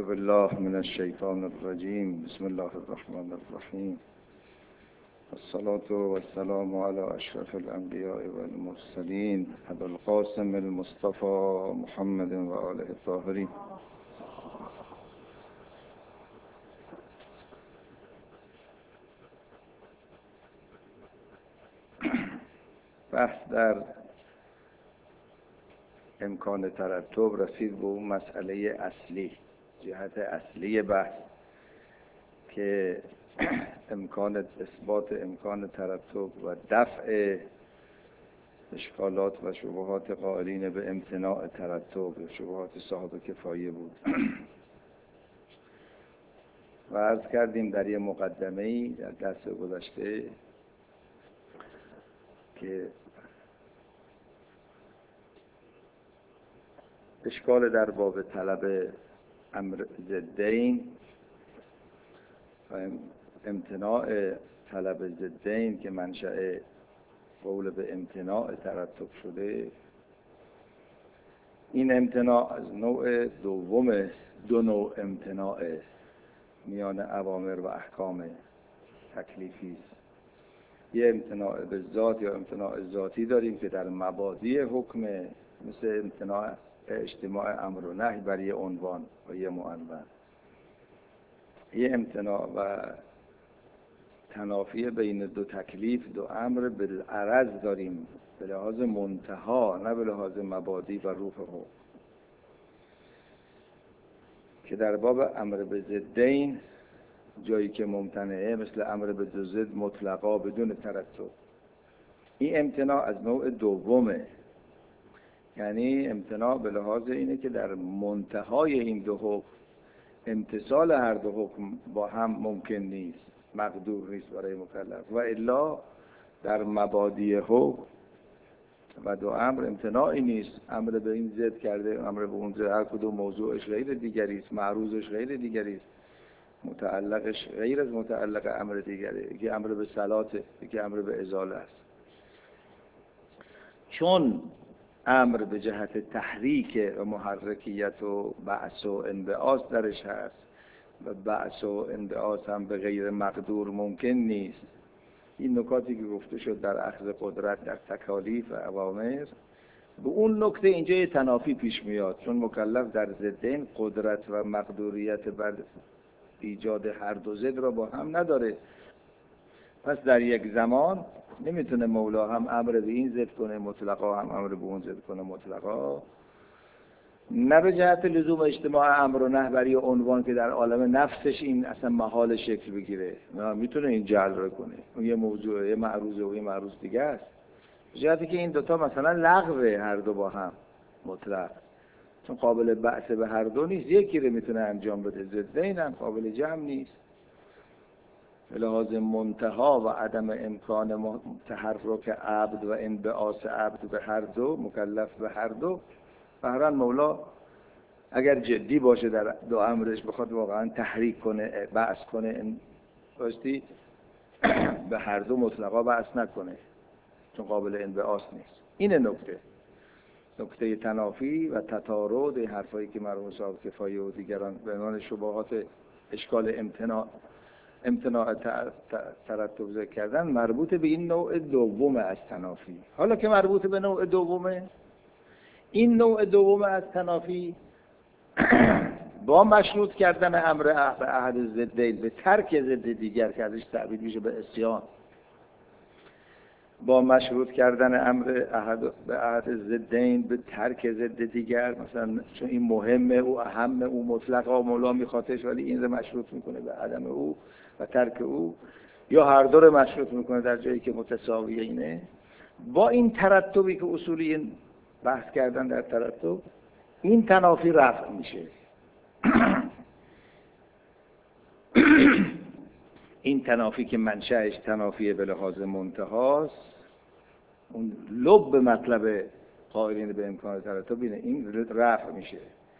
بالله من الشیطان الرجیم. بسم الله الرحمن الرحیم. الصلاة والسلام على اشرف الانبیاء والمرسلین ابو القاسم المصطفى محمد و آله الطاهرین. بحث در امکان ترتب رسید به اون مسئله اصلی، جهت اصلی بحث که اثبات امکان ترتب و دفع اشکالات و شبهات قائلین به امتناع ترتب، شبهات صاحب کفایه بود. و عرض کردیم در یه مقدمه‌ای در درس گذشته که اشکال در باب طلب امر ضدین و امتناع طلب ضدین که منشأ قول به امتناع ترتب شده، این امتناع از نوع دوم دو نوع امتناع میان اوامر و احکام تکلیفی است. یه امتناع به ذات یا امتناع ذاتی داریم که در مبادی حکم، مثل امتناع اجتماع امر و نهی بر یه عنوان و یه معنون. یه امتناع و تنافی بین دو تکلیف، دو امر بالعرض داریم، به لحاظ منتها، نه به لحاظ مبادی و روح حکم، که در باب امر به ضدین جایی که ممتنعه، مثل امر به دو ضد مطلقا بدون ترتب، این امتناع از نوع دومه. یعنی امتناع به لحاظ اینه که در منتهای این دو حکم امتصال هر دو حکم با هم ممکن نیست، مقدور نیست برای مکلف، و الا در مبادی حکم و دو امر امتناعی نیست. امر به این ضد کرده، امر به اون ضد، هر کدوم موضوعش غیر دیگری است، معروضش غیر دیگری است، متعلقش غیر از متعلق امر دیگری. یکی امر به صلاته، یکی امر به ازاله است. چون امر به جهت تحریک و محرکیت و بعث و انبعاث درش هست و بعث و انبعاث هم به غیر مقدور ممکن نیست، این نکاتی که گفته شد در اخذ قدرت در تکالیف و اوامر، به اون نکته اینجا یه تنافی پیش میاد، چون مکلف در ضدین قدرت و مقدوریت بر ایجاد هر دو ضد را با هم نداره. پس در یک زمان نمیتونه مولا هم امر به این ضد کنه مطلقا، هم امر به اون ضد کنه مطلقا، نه به جهت لزوم اجتماع امر و نهی بر یه عنوان که در عالم نفسش این اصلا محال شکل بگیره، نه میتونه این جعل رو کنه، اون یه موضوع، یه معروض و یه معروض دیگه است، به جهتی که این دوتا مثلا لغوه هر دو با هم مطلق، چون قابل بعث به هر دو نیست، یکی رو میتونه انجام بده، ضدین هم قابل جمع نیست. به لحاظ منتها و عدم امکان تحرک عبد و انبعاث عبد به هر دو، مکلف به هر دو، بهرحال مولا اگر جدی باشه در دو امرش، بخواد واقعا تحریک کنه، بعث کنه، باستی به هر دو مطلقا بعث نکنه، چون قابل انبعاث نیست. این نکته تنافی و تطارد حرفایی که مرحوم صاحب کفایه و دیگران به عنوان شبهات اشکال امتناع ترتب ذکر کردن، مربوط به این نوع دوم از تنافی. حالا که مربوط به نوع دومه، این نوع دوم از تنافی با مشروط کردن امر به احد ضدین به ترک ضد دیگر که ازش تعبیر میشه به عصیان، با مشروط کردن امر به احد ضدین به ترک ضد دیگر، مثلا چون این مهمه، او اهمه، او مطلقا مولا میخوادش، ولی این رو مشروط میکنه به عدم او و ترک او، یا هر دو رو مشروط میکنه در جایی که متساویه. اینه با این ترتبی که اصولی بحث کردن در ترتب، این تنافی رفع میشه. این تنافی که منشأش تنافی به لحاظ منتهاست، اون لب مطلب قائلین به امکان ترتب اینه، این رفع میشه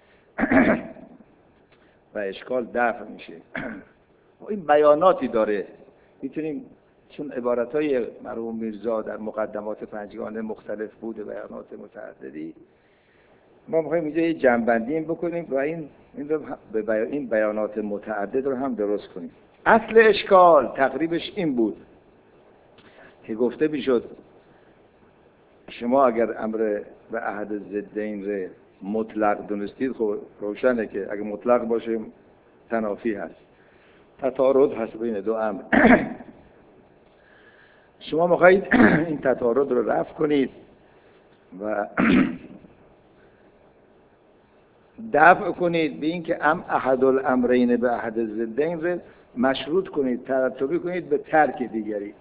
و اشکال دفع میشه. این بیاناتی داره، میتونیم، چون عبارتهای مرحوم میرزا در مقدمات پنجگانه مختلف بوده، بیانات متعددی، ما میخوایم اینجا یه جمع‌بندی بکنیم و این بیانات متعدد رو هم درست کنیم. اصل اشکال تقریبش این بود که گفته میشد شما اگر امر به احد ضدین رو مطلق دونستید، خب روشنه که اگر مطلق باشه تنافی هست، تطارد هست بین دو امر. شما میخواید این تطارد رو رفع کنید و دفع کنید به این که احد الامرین به احد ضدین رو مشروط کنید، ترتبی کنید به ترک دیگری.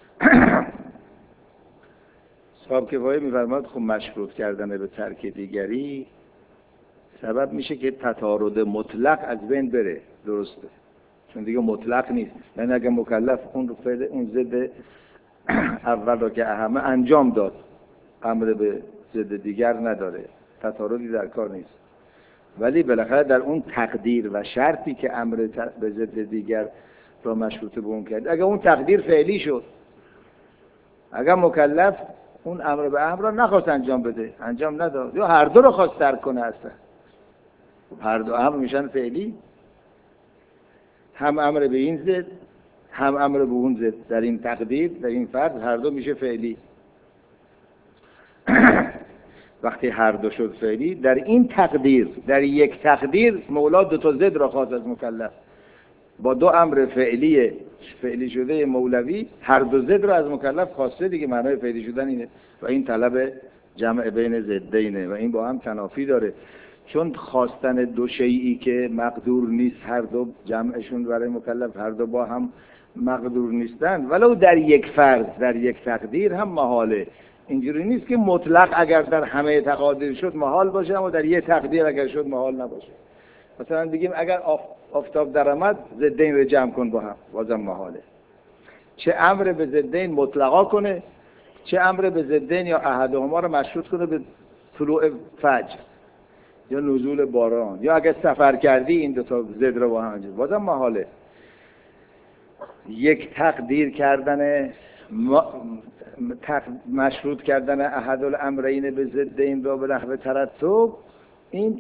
صاحب کفایه می‌فرماد خب مشروط کردن به ترک دیگری سبب میشه که تطارد مطلق از بین بره. درسته، چون دیگه مطلق نیست. یعنی اگه مکلف اون ضد اول رو که اهمه انجام داد، امر به ضد دیگر نداره، تطاردی در کار نیست. ولی بالاخره در اون تقدیر و شرطی که امر به ضد دیگر را مشروط به اون کرد، اگه اون تقدیر فعلی شد، اگر مکلف اون امر به امر را نخواست انجام بده، انجام نداد، یا هر دو رو خواست ترک کنه، اصلا هر دو امر میشن فعلی، هم امر به این ضد هم امر به اون ضد. در این تقدیر، در این فرض هر دو میشه فعلی. وقتی هر دو شد فعلی، در این تقدیر، در یک تقدیر مولا دو تا ضد را خواست از مکلف، با دو امر فعلی شده مولوی هر دو ضد را از مکلف خواسته دیگه. معنای فعلی شدن اینه و این طلب جمع بین ضدینه و این با هم تنافی داره، چون خواستن دو شیئی که مقدور نیست هر دو جمعشون برای مکلف هر دو با هم مقدور نیستن، ولو در یک فرض، در یک تقدیر هم محاله. اینجوری نیست که مطلق اگر در همه تقادیر شد محال باشه، اما در یک تقدیر اگر شد محال نباشه. مثلا بگیم اگر آفتاب در آمد ضدین رو جمع کن با هم، بازم محاله. چه امر به ضدین مطلقا کنه، چه امر به ضدین یا احدهما رو مشروط کنه به طلوع فجر یا نزول باران، یا اگر سفر کردی این دو تا ضد رو با هم انجام، بازم محاله. یک تقدیر کردن مشروط کردن احد الامرین به ضدین را به نحو ترتب، این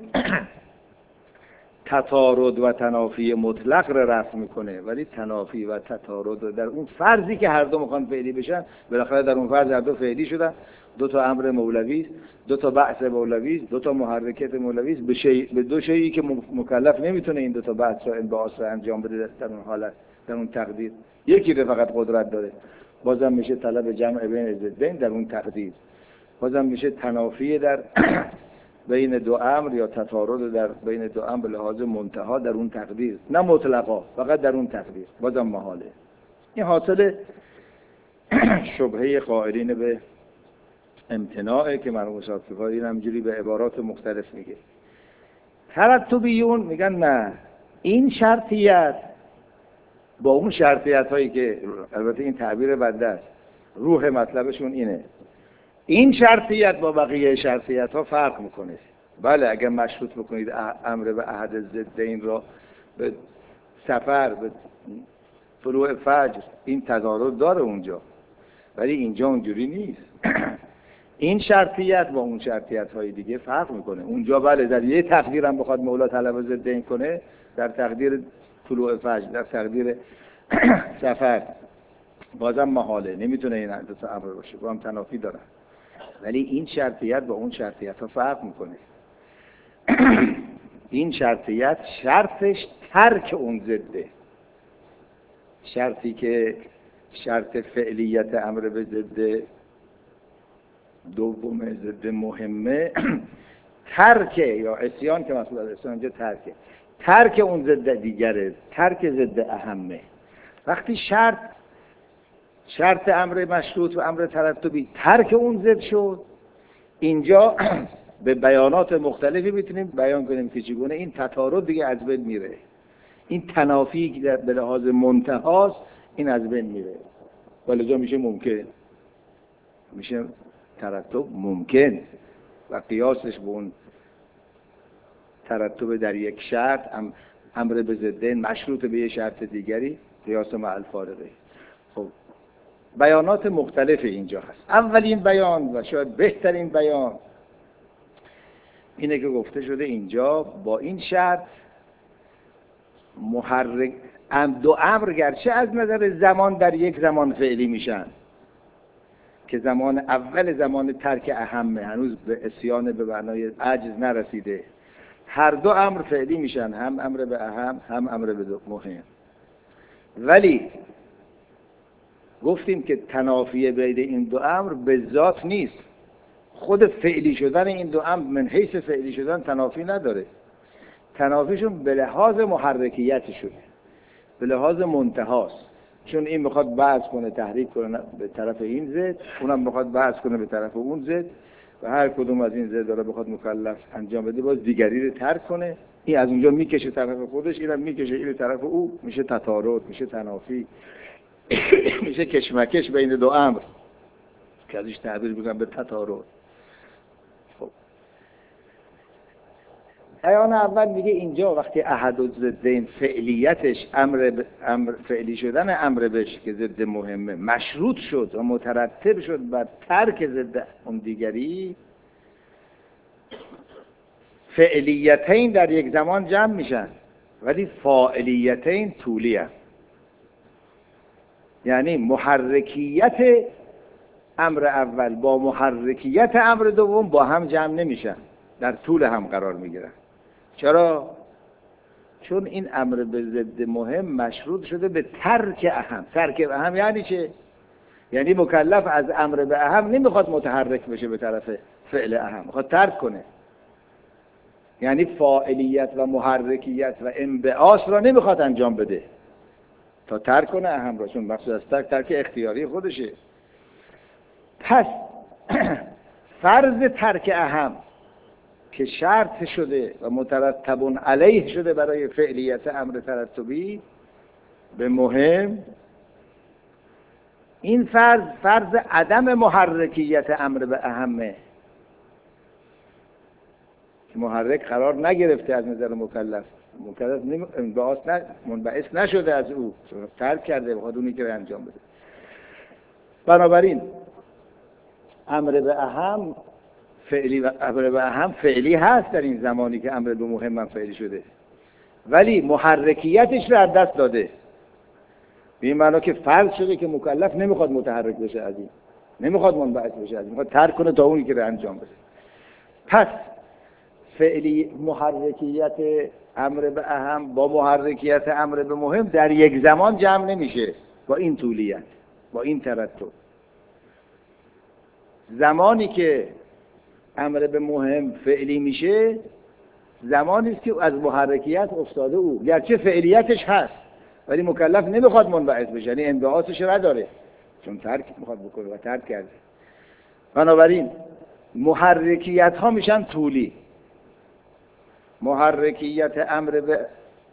تطارد و تنافی مطلق را رفع میکنه، ولی تنافی و تطارد در اون فرضی که هر دو میخوان فعلی بشن، بالاخره در اون فرض هر دو فعلی شدن، دو تا امر مولوی است، دو تا بعث مولوی است، دو تا محرکات مولوی است، به دو شیئی که مکلف نمیتونه این دو تا بعث و انبعاث را انجام بده در اون حالت، در اون تقدیر. یکی رو فقط قدرت داره، بازم میشه طلب جمع بین ضدین در اون تقدیر، بازم میشه تنافی در بین دو امر یا تطارد در بین دو امر به لحاظ منتها در اون تقدیر، نه مطلقا، فقط در اون تقدیر، بازم محاله. این حاصل شبهه قائلین به امتناعه که مرحوم صاحب‌کفایی همینجوری به عبارات مختلف میگه. ترتبیون میگن نه، این شرطیت با اون شرطیت هایی که البته این تعبیر بنده است، روح مطلبشون اینه، این شرطیت با بقیه شرطیت ها فرق میکنه. بله اگر مشروط بکنید امر به احد ضدین را به سفر، به طلوع فجر، این تضارب داره اونجا، ولی اینجا اونجوری نیست. این شرطیت با اون شرطیت های دیگه فرق میکنه. اونجا بله در یه تقدیر هم بخواد مولا طلب ضدین کنه، در تقدیر طلوع فجر، در تقدیر سفر، بازم محاله، نمیتونه این دو تا امر باشه، با هم تنافی دارن. ولی این شرطیت با اون شرطیت ها فرق میکنه. این شرطیت شرطش ترک اون ضده، شرطی که شرط فعلیت امر به ضد دوم، ضد مهمه، ترک یا عصیان که مسئول از عصیان اینجا ترک اون ضد دیگره، ترک ضد اهمه. وقتی شرط امر مشروط و امر ترتبی ترک اون ضد شد، اینجا به بیانات مختلفی میتونیم بیان کنیم که چگونه این تطارد دیگه از بین میره، این تنافی که به لحاظ منتهاست این از بین میره، ولذا میشه ممکن، میشه ترتب ممکن و قیاسش به اون ترتب در یک شرط امر به ضدین مشروط به یه شرط دیگری، قیاس مع الفارقه. خب بیانات مختلف اینجا هست. اولین بیان و شاید بهترین بیان اینه که گفته شده اینجا با این شرط محرک دو امر گرچه از نظر زمان در یک زمان فعلی میشن که زمان اول زمان ترک اهمه، هنوز به عصیان به معنای عجز نرسیده، هر دو امر فعلی میشن، هم امر به اهم هم امر به مهم. ولی گفتیم که تنافی بین این دو امر به ذات نیست، خود فعلی شدن این دو امر من حیث فعلی شدن تنافی نداره، تنافیشون به لحاظ محرکیتشونه، به لحاظ منتهاست. چون این میخواد بحث کنه تحریک کنه به طرف این ضد، اونم میخواد بحث کنه به طرف اون ضد، و هر کدوم از این ضد رو بخواد مکلف انجام بده باز دیگری رو ترک کنه. این از اونجا میکشه طرف خودش، اینم میکشه این طرف او، میشه تطارد، میشه تنافی، میشه کشمکش بین دو امر که ازش تعبیر میکنم به تطارد. خب بیان اول میگه اینجا وقتی احد الضدین فعلیتش امر فعلی شدن امر بهش که ضد مهمه مشروط شد و مترتب شد بر ترک ضد اون دیگری، فعلیتین در یک زمان جمع میشن ولی فاعلیتین طولی هست. یعنی محرکیت امر اول با محرکیت امر دوم با هم جمع نمیشن، در طول هم قرار میگیرن. چرا؟ چون این امر به ضد مهم مشروط شده به ترک اهم. ترک اهم یعنی چه؟ یعنی مکلف از امر به اهم نمیخواد متحرک بشه به طرف فعل اهم، میخواد ترک کنه. یعنی فاعلیت و محرکیت و انبعاث را نمیخواد انجام بده تا ترک کنه اهم را، چون مقصود از ترک اختیاری خودشه. پس فرض ترک اهم که شرط شده و مترتب علیه شده برای فعلیت امر ترتبی به مهم، این فرض عدم محرکیت امر به اهمه که محرک قرار نگرفته از نظر مکلف منبعث نشده از او، ترک کرده بخواد اونی که انجام بده. بنابراین امر به اهم فعلی و امر به اهم فعلی هست در این زمانی که امر به مهم هم فعلی شده، ولی محرکیتش رو از دست داده. به این معنی که فرض شده که مکلف نمیخواد متحرک بشه از این، نمیخواد منبعث بشه از این، میخواد ترک کنه تا اونی که رو انجام بده. پس فعلی محرکیت امر به اهم با محرکیت امر به مهم در یک زمان جمع نمیشه با این طولیت، با این ترتب. زمانی که امر به مهم فعلی میشه زمانی است که از محرکیت افتاده او، گرچه فعلیتش هست ولی مکلف نمیخواد منبعث بشه، یعنی انبعاثش نداره چون ترک میخواد بکنه و ترک کرده. بنابراین محرکیت ها میشن طولی. محرکیت امر به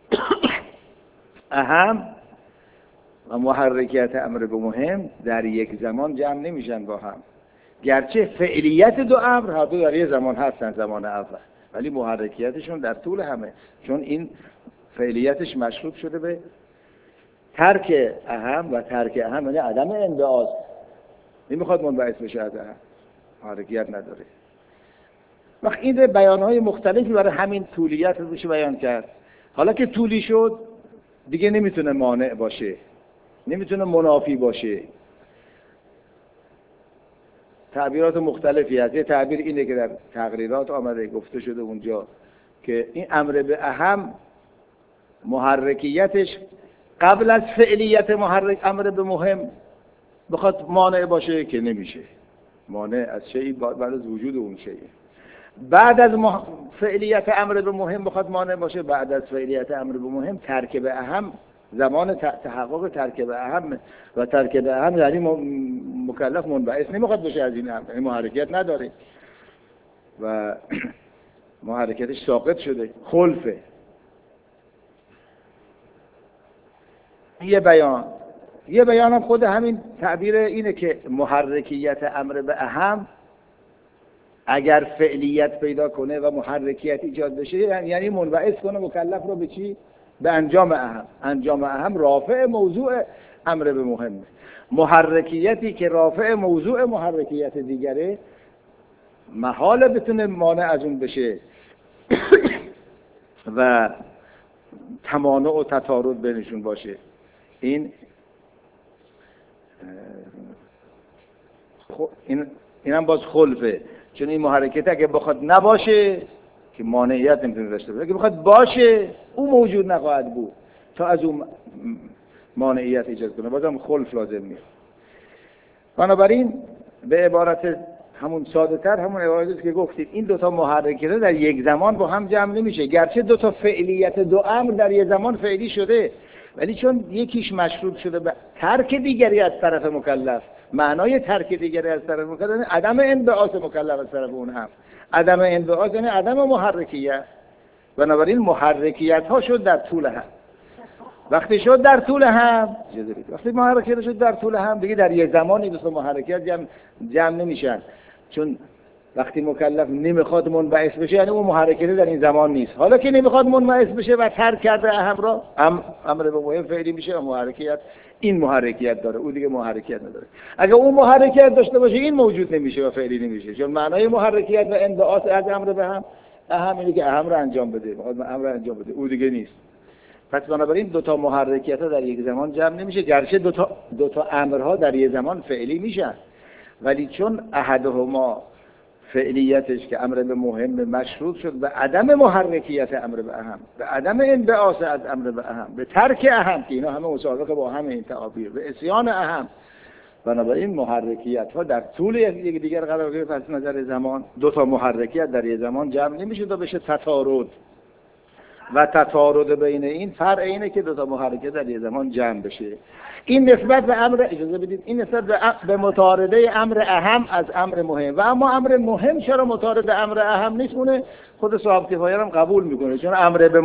اهم و محرکیت امر به مهم در یک زمان جمع نمیشن با هم، گرچه فعلیت دو امر هر دو در یک زمان هستن زمان اول، ولی محرکیتشون در طول همه، چون این فعلیتش مشروط شده به ترک اهم و ترک اهم یعنی عدم انبعاث، نمیخواد منبعث بشه از اهم، محرکیت نداره. وقت این بیانهای مختلفی برای همین طولیت رو بشه بیان کرد. حالا که طولی شد دیگه نمیتونه مانع باشه، نمیتونه منافی باشه. تعبیرات مختلفی هست. یه تعبیر اینه که در تقریرات آمده گفته شده اونجا که این امر به اهم محرکیتش قبل از فعلیت امر به مهم بخواد مانع باشه که نمیشه. مانع از شیء بعد از وجود اون شیء. بعد از فعلیت امر به مهم بخواد مانع باشه، بعد از فعلیت امر به مهم ترک به اهم زمان تحقق ترک به اهم، و ترک به اهم یعنی مکلف منبعث نمیخواد بشه از این امر، یعنی محرکیت نداره و محرکیتش ساقط شده، خلفه. یه بیان هم خود همین تعبیر اینه که محرکیت امر به اهم اگر فعلیت پیدا کنه و محرکیت ایجاد بشه یعنی منبعث کنه مکلف رو به چی؟ به انجام اهم. انجام اهم رافع موضوع امر به مهمه. محرکیتی که رافع موضوع محرکیت دیگره محاله بتونه مانع از اون بشه و تمانع و تطارد بینشون باشه. این هم باز خلفه، چون این محرکیت اگه بخواد نباشه که مانعیت نمیتونه داشته باشه، اگه بخواد باشه او موجود نخواهد بود تا از اون مانعیت ایجاد کنه، بازم خلف لازم میاد. بنابراین به عبارت همون ساده تر، همون عبارتی که گفتید، این دوتا محرکیت در یک زمان با هم جمع نمیشه. گرچه دوتا فعلیت دو امر در یک زمان فعلی شده، ولی چون یکیش مشروط شده به ترک دیگری از طرف مکلف، معنای ترک دیگری از طرف مکلف یعنی عدم انبعاث مکلف از طرف اون هم. عدم انبعاث یعنی عدم محرکیت. بنابراین محرکیت ها شد در طول هم. وقتی شد در طول هم، وقتی محرکیت شد در طول هم، دیگه در یک زمانی دو تا محرکیت جمع نمیشن. چون وقتی مکلف نمیخواد منبعث بشه یعنی اون محرکیت در این زمان نیست. حالا که نمیخواد منبعث بشه و ترک کرده اهم را، امر به مهم فعلی میشه و محرکیت این محرکیت داره، او دیگه محرکیت نداره. اگه اون محرکیت داشته باشه این موجود نمیشه و فعلی نمیشه، چون معنای محرکیت و انبعاث از امر به هم اهم اینه که اهم را انجام بده، امر را انجام بده، او دیگه نیست. پس بنابراین دو تا محرکیت ها در یک زمان جمع نمیشه، گرچه دو تا امرها در یک زمان فعلی میشن، ولی چون احدهما فعلیتش که امر به مهم مشروط شد به عدم محرکیت امر به اهم، به عدم انبعاث از امر به اهم، به ترک اهم، که اینا همه مسابقه با هم این تعابیر، به عصیان اهم، بنابراین محرکیت ها در طول یک دیگر قرار گرفت. از نظر زمان دو تا محرکیت در یک زمان جمع نمیشه تا بشه تطارد. و تطارد بین این فرع اینه که دو تا محرکیت در یک زمان جمع بشه. این نسبت به امر، اجازه بدید، این نسبت به متارده امر اهم از امر مهم. و اما امر مهم چرا متارد امر اهم نیست؟ اونه خود صاحب کفایه هم قبول میکنه، چون امر به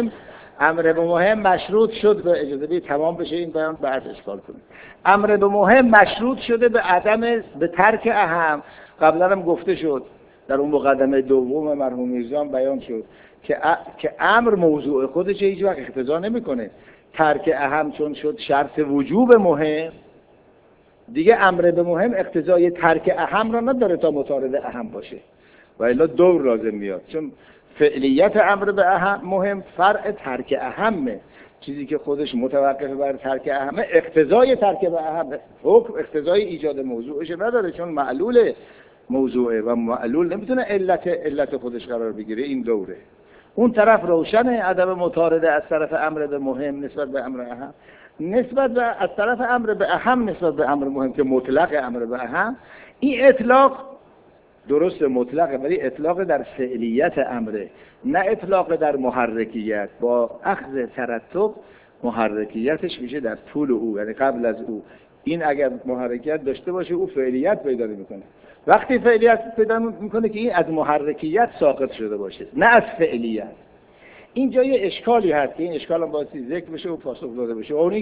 مهم مشروط شد به، اجازه بدید تمام بشه این بیان بعد اشکال کنیم. امر به مهم مشروط شده به ترک اهم. قبلا هم گفته شد در اون مقدمه دوم مرحوم میرزا بیان شد که امر موضوع خودش هیچ وقت اقتضا نمیکنه. ترک اهم چون شد شرط وجوب مهم، دیگه امر به مهم اقتضای ترک اهم را نداره تا متارد اهم باشه، و الا دور لازم میاد، چون فعلیت امر به اهم مهم فرع ترک اهمه. چیزی که خودش متوقف بر ترک اهمه اقتضای ترک به اهم، حکم اقتضای ایجاد موضوعش نداره، چون معلول موضوعه و معلول نمیتونه علت خودش قرار بگیره. این دوره. اون طرف روشنه عدم متارده از طرف امر به مهم نسبت به امر اهم، نسبت به از طرف امر به اهم نسبت به امر مهم که مطلق امر به اهم. این اطلاق درست مطلقه، ولی اطلاق در فعلیت امره، نه اطلاق در محرکیت. با اخذ ترتب محرکیتش میشه در طول او، یعنی قبل از او. این اگر محرکیت داشته باشه او فعلیت پیدا میکنه. وقتی فعلیت پیدا میکنه که این از محرکیت ساقط شده باشه، نه از فعلیت. اینجا یه اشکالی هست که این اشکال هم باید ذکر بشه و پاسخ داده بشه. اون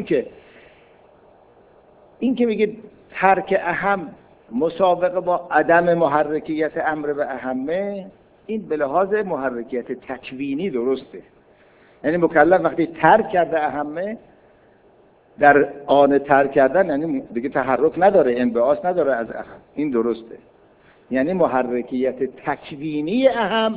این که میگه ترک اهم مسابقه با عدم محرکیت امر به اهمه، این به لحاظ محرکیت تکوینی درسته. یعنی مکلف وقتی ترک کرده اهمه، در آن ترک کردن یعنی دیگه تحرک نداره، انبعاث نداره از اهم. این درسته. یعنی محرکیت تکوینی اهم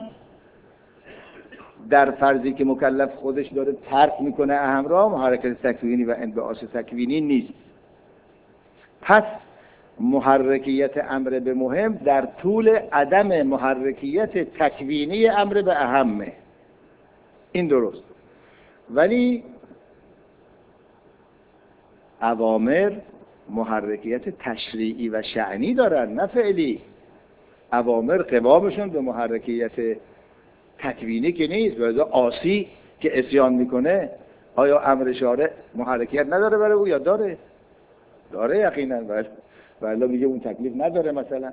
در فرضی که مکلف خودش داره ترک میکنه اهم را، محرکیت تکوینی و انبعاث تکوینی نیست. پس محرکیت امر به مهم در طول عدم محرکیت تکوینی امر به اهمه. این درست. ولی اوامر محرکیت تشریعی و شأنی دارن، نه فعلی. اوامر قوامشون به محرکیت تکوینی که نیست. لذا عاصی که عصیان میکنه، آیا امر شارع محرکیت نداره برای او یا داره؟ داره یقینا، ولی میگه اون تکلیف نداره. مثلا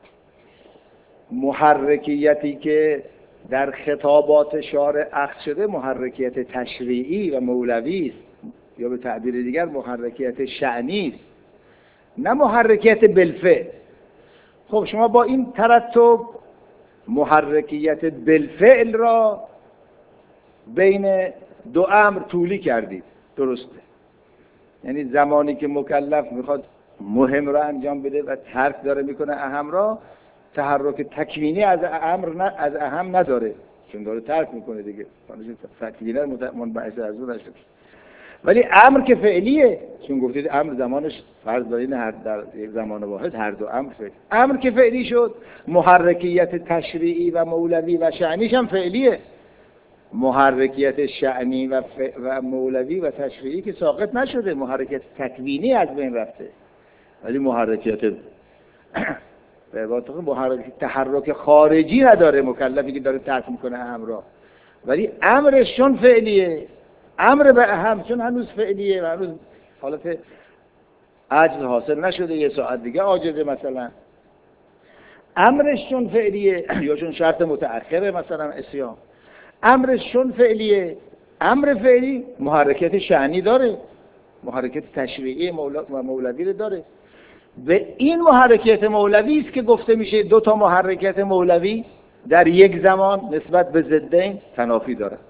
محرکیتی که در خطابات شارع اخذ شده محرکیت تشریعی و مولوی است، یا به تعبیر دیگر محرکیت شأنی است، نه محرکیت بالفعل. خب شما با این ترتب محرکیت بالفعل را بین دو امر طولی کردید. درسته. یعنی زمانی که مکلف میخواد مهم را انجام بده و ترک داره میکنه اهم را، تحرک تکوینی از اهم نداره، چون داره ترک میکنه دیگه، تکوینه منبعث از اون نشد. ولی امر که فعلیه، چون گفتید امر زمانش فرض بر این هر در یک زمان واحد هر دو امر فعلی. امر که فعلی شد، محرکیت تشریعی و مولوی و شأنیش هم فعلیه. محرکیت شأنی و مولوی و تشریعی که ساقط نشده، محرکیت تکوینی از بین رفته، ولی محرکیت به عبارت محرکیت تحرک خارجی نداره مکلفی که داره ترک میکنه امر، ولی امرش چون فعلیه، امر به اهم چون هنوز فعلیه و هنوز حالت عجز حاصل نشده، یه ساعت دیگه عاجزه مثلا، امرش چون فعلیه یا چون شرط متأخره مثلا اسیان، امرش چون فعلیه، امر فعلی محرکت شأنی داره، محرکت تشریعی و مولوی رو داره. به این محرکت مولوی است که گفته میشه دو تا محرکت مولوی در یک زمان نسبت به ضدین تنافی داره.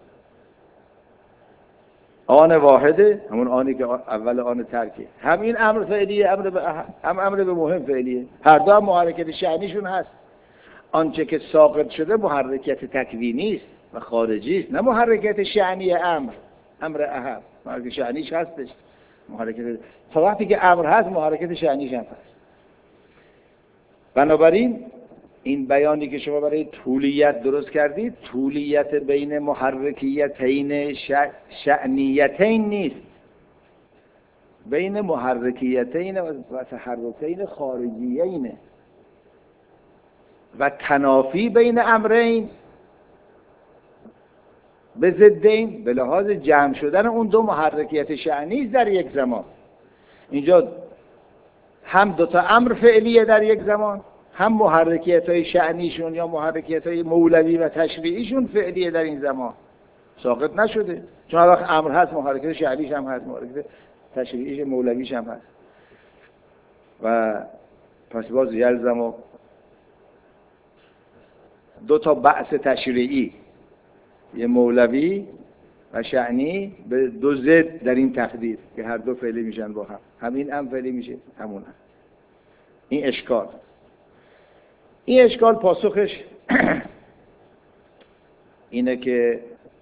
آن واحده، همون آنی که اول آن ترکه، هم این امر فعلیه، امر به مهم فعلیه، هر دو هم محرکت شأنیشون هست. آنچه که ساقط شده محرکت تکوینی است و خارجی است، نه محرکت شأنی امر اهم. محرکت شأنیش هستش، محرکت تا وقتی که امر هست محرکت شأنیش هم هست. بنابراین این بیانی که شما برای طولیت درست کردید، طولیت بین محرکیتین شأنیتین نیست، بین محرکیتین و تحرکین خارجیین و تنافی بین امرین به ضدین به لحاظ جمع شدن اون دو محرکیت شأنی در یک زمان. اینجا هم دو تا امر فعلیه در یک زمان، هم محرکیت‌های شأنیشون یا محرکیت‌های مولوی و تشریعیشون فعلیه در این زمان، ساقط نشده. چون هر وقت امر هست محرکیت شأنیش هم هست، محرکیت تشریعیش مولویش هم هست. و پس باز یلزم دو تا بحث تشریعی، یه مولوی و شأنی، به دو ضد در این تقدیر که هر دو فعلی میشن با هم، همین هم فعلی میشه همون هم. این اشکال پاسخش اینه که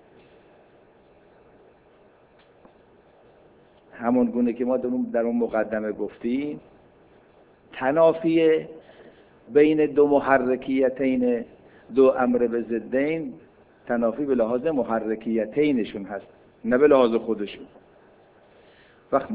همون گونه که ما در اون مقدمه گفتیم، تنافی بین دو محرکیتین دو امر به ضدین، تنافی به لحاظ محرکیتینشون هست نه به لحاظ خودشون. وقت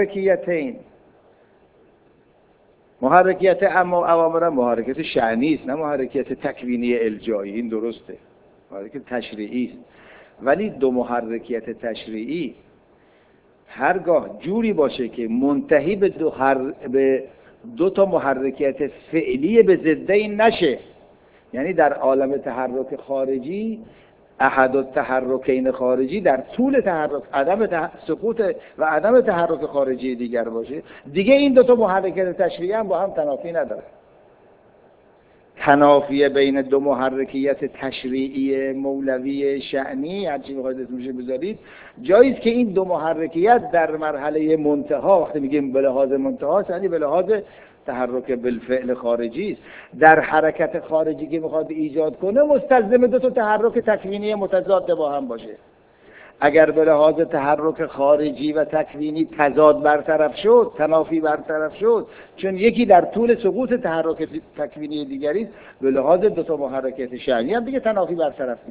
محرکیت اما اوامر محرکیت شأنی است، نه محرکیت تکوینی الجایی. این درسته، محرکیت تشریعی است. ولی دو محرکیت تشریعی هرگاه جوری باشه که منتهی به دو تا محرکیت فعلی به ضدین نشه، یعنی در عالم تحرک خارجی احد التحرکین خارجی در طول تحرک سقوط و عدم تحرک خارجی دیگر باشه، دیگه این دو تا محرکیت تشریعی هم با هم تنافی نداره. تنافی بین دو محرکیت تشریعی مولوی شأنی، هرچی بخواید اسمش بذارید، جاییست که این دو محرکیت در مرحله منتها، وقتی میگیم به لحاظ منتها یعنی به لحاظ تحرک بالفعل خارجی است، در حرکت خارجی که میخواد ایجاد کنه مستلزم دو تا تحرک تکوینی متضاد با هم باشه. اگر به لحاظ تحرک خارجی و تکوینی تضاد برطرف شد، تنافی برطرف شد، چون یکی در طول سقوط تحرک تکوینی دیگری است، به لحاظ دو تا محرکات شأنی هم دیگه تنافی برطرف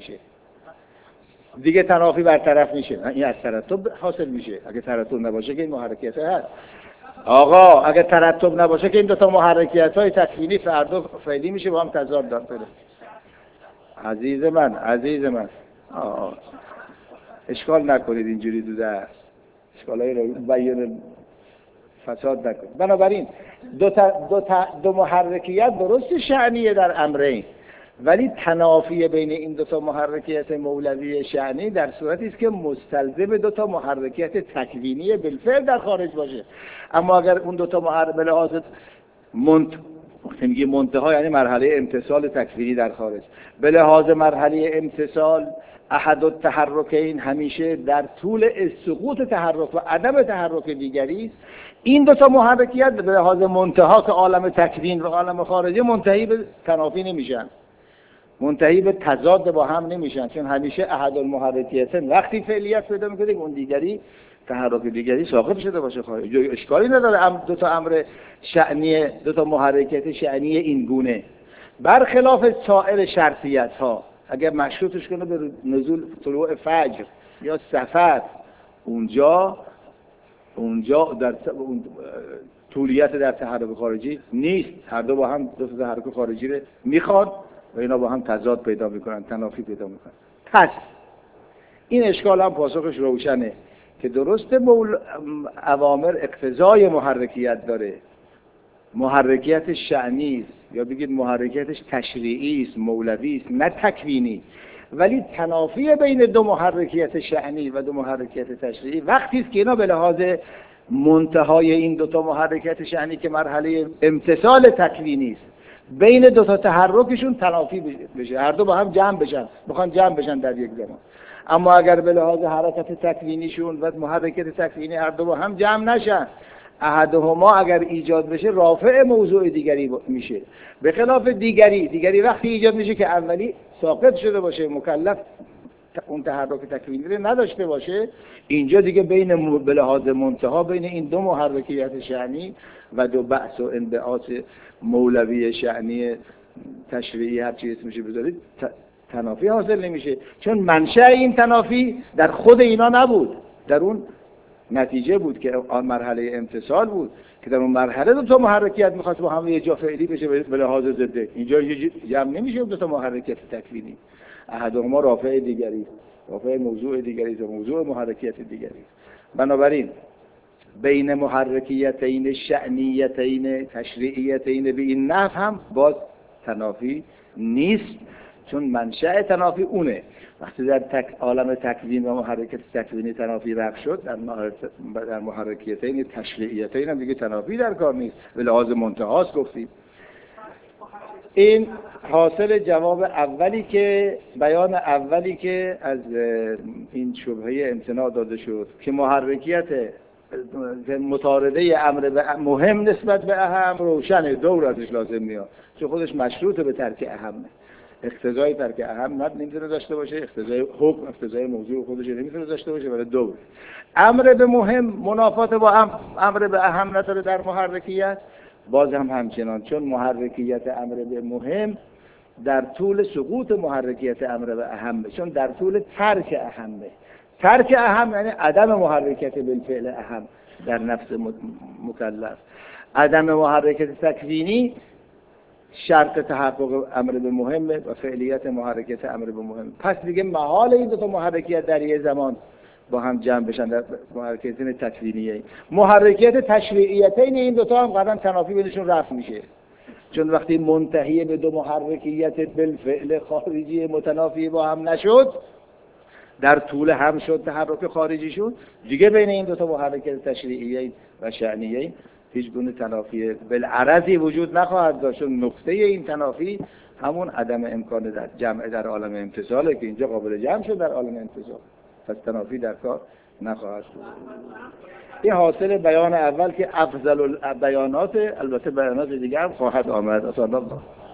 میشه. این از ترتب حاصل میشه. اگه ترتب نباشه که این محرکات هست. آقا اگه ترتب نباشه که این دو تا محرکیت‌های تکوینی فردا فعلی میشه، با هم تضاد داره. عزیز من اشکال نکنید اینجوری اشکالای رو بیان فساد نکنید. بنابراین دو محرکیت درست شأنیه در امرین، ولی تنافی بین این دو تا محرکیت مولوی شأنی در صورتی است که مستلزم دو تا محرکیت تکوینی بالفعل در خارج باشه. اما اگر اون دو تا به لحاظ منتها یعنی مرحله امتصال تکوینی در خارج، به لحاظ مرحله امتصال احد التحرکین همیشه در طول سقوط تحرک و عدم تحرک دیگری است، این دو تا محرکیت به لحاظ منتها که عالم تکوین و عالم خارجی منتهی به تنافی نمیشن. منتهی به تضاد با هم نمیشن، چون همیشه احد المحرکیتین وقتی فعلیت پیدا میکنه اون دیگری تحرک دیگری ساقط شده باشه خارج. اشکالی نداره دو تا امر شأنی، دو تا محرکیت شأنی این گونه، برخلاف سایر شرطیت ها اگر مشروطش کنه به نزول طلوع فجر یا سفر، اونجا در اون طولیت در تحرک خارجی نیست. هر دو با هم دو تا تحرک خارجی رو میخواد و اینا با هم تضاد پیدا میکنن، تنافی پیدا میکنن. پس این اشکال هم پاسخش روشنه که درست اوامر اقتضای محرکیت داره، محرکیت شأنی است یا بگید محرکیتش تشریعی است، مولوی است، نه تکوینی. ولی تنافی بین دو محرکیت شأنی و دو محرکیت تشریعی وقتی است که اینا به لحاظ منتهای این دو تا محرکیت شأنی که مرحله امتثال تکوینی است، بین دو تا تحرکشون تنافی بشه، هر دو با هم جمع بشن، بخوان جمع بشن در یک زمان. اما اگر به لحاظ حرکت تکوینیشون و محرکیت تکوینی هر دو با هم جمع نشن، احدهما اگر ایجاد بشه رافع موضوع دیگری میشه، به خلاف دیگری وقتی ایجاد میشه که اولی ساقط شده باشه، مکلف اون تحرک تکوینی رو نداشته باشه، اینجا دیگه بین به لحاظ منتها بین این دو محرکیت شأنی و دو بحث و انبعاث مولوی شأنی تشریعی هر چی اسمش بذارید تنافی حاصل نمیشه، چون منشأ این تنافی در خود اینا نبود، در اون نتیجه بود که آن مرحله امتصال بود که در اون مرحله دو تا محرکیت می‌خواست با هم یه جا فعلی بشه به لحاظ ضده. اینجا جمع نمیشه دو تا محرکیت تکوینی، احدهما رافع دیگری، رافع موضوع دیگری و موضوع محرکیت دیگری. بنابراین بین محرکیتین شأنیتین تشریعیتین به این نحو هم باز تنافی نیست، چون منشأ تنافی اونه. وقتی در عالم تکوین و محرکت تکوینی تنافی رفع شد، در محرکیتین تشریعیتین هم دیگه تنافی در کار نیست، به لحاظ منتهاست گفتیم. این حاصل جواب اولی که بیان اولی که از این شبهه امتناع داده شد که محرکیت مطارده امر مهم نسبت به اهم روشنه، دور ازش لازم میاد، چون خودش مشروط به ترک اهمه. اقتضای ترک اهم نمیتونه داشته باشه، اقتضای حکم، اقتضای موضوع خودش نمیتونه داشته باشه، ولی دور. امر به مهم منافات با امر به اهم نداره در محرکیت، باز هم همچنان، چون محرکیت امر به مهم در طول سقوط محرکیت امر به اهمه، چون در طول ترک اهمه. ترک اهم یعنی عدم محرکیت بالفعل اهم در نفس مکلف. عدم محرکیت تکوینی شرط تحقق امر به مهمه و فعلیت محرکیت امر به مهم. پس دیگه محال این دو تا محرکیت در یه زمان با هم جمع بشن در محرکیتین تکوینیه. محرکیت تشریعیتین این دو تا هم قطعا تنافی بینشون رفع میشه، چون وقتی منتهی به دو محرکیت بالفعل خارجی متنافی با هم نشد، در طول هم شد تحرک خارجی شد، دیگه بین این دو تا محرکیت تشریعیه و شأنیه هیچ گونه تنافی بالعرضی وجود نخواهد داشت. نقطه این تنافی همون عدم امکان در جمع در عالم امتثاله که اینجا قابل جمع شد در عالم امتثال، پس تنافی در کار نخواهد بود. این حاصل بیان اول که افضل البیانات، البته بیانات دیگه هم خواهد آمد.